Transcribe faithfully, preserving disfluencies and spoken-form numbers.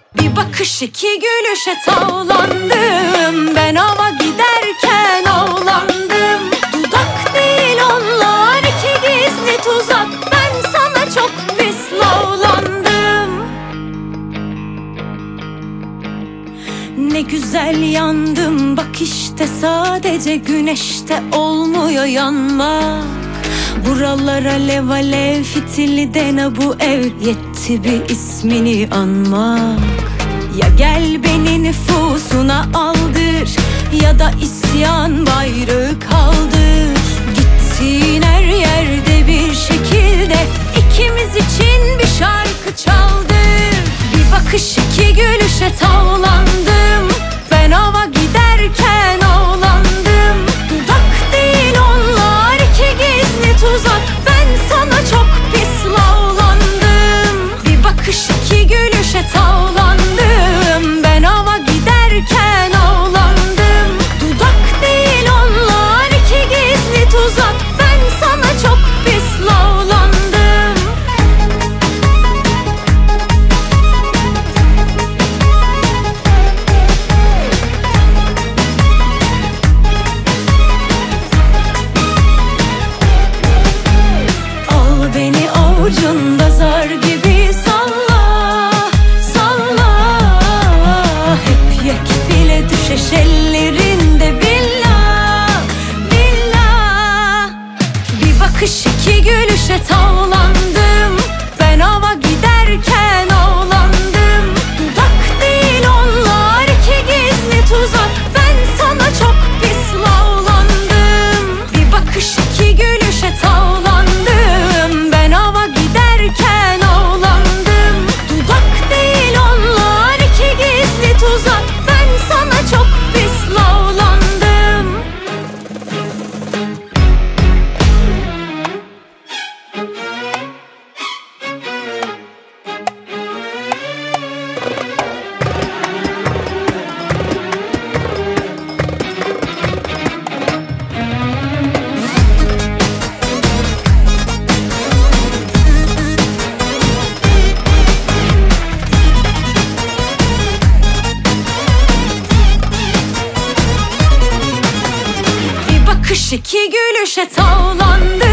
Bir bakış iki gülüşe tavlandım. Ben ava giderken avlandım. Dudak değil onlar, iki gizli tuzak. Ben sana çok pis lavlandım. Ne güzel yandım, bak işte sadece güneşte olmuyor yanmak. Buralara alev alev fitili dene, bu ev yetti bir ismini anmak. Ya gel beni nüfusuna aldır, ya da isyan bayrağı kaldır. Gittiğin her yerde bir şekilde ikimiz için bir şarkı çaldır. Bir bakış iki gülüşe tavlandım. Ben ava giderken avlandım. Dudak değil onlar, iki gizli tuzak. Ben sana çok pis lavlandım. Bir bakış iki gülüşe tavlandım. Ben ava giderken avlandım. Dudak değil onlar, iki gizli tuzak. Ben sana çok pis lavlandım. Al beni avucunda zar gibi salla, salla. Hep yek bile düşeş ellerinde billah, billah. Bir bakış iki gülüşe tavlandım. Ben ava giderken avlandım. Dudak değil onlar, iki gizli tuzak. Ben sana çok pis lavlandım. Bir bakış iki gülüşe tavlandım. Ben ava giderken avlandım. Dudak değil onlar, iki gizli tuzak. Ben sana çok pis lavlandım. Bir bakış iki gülüşe tavlandım.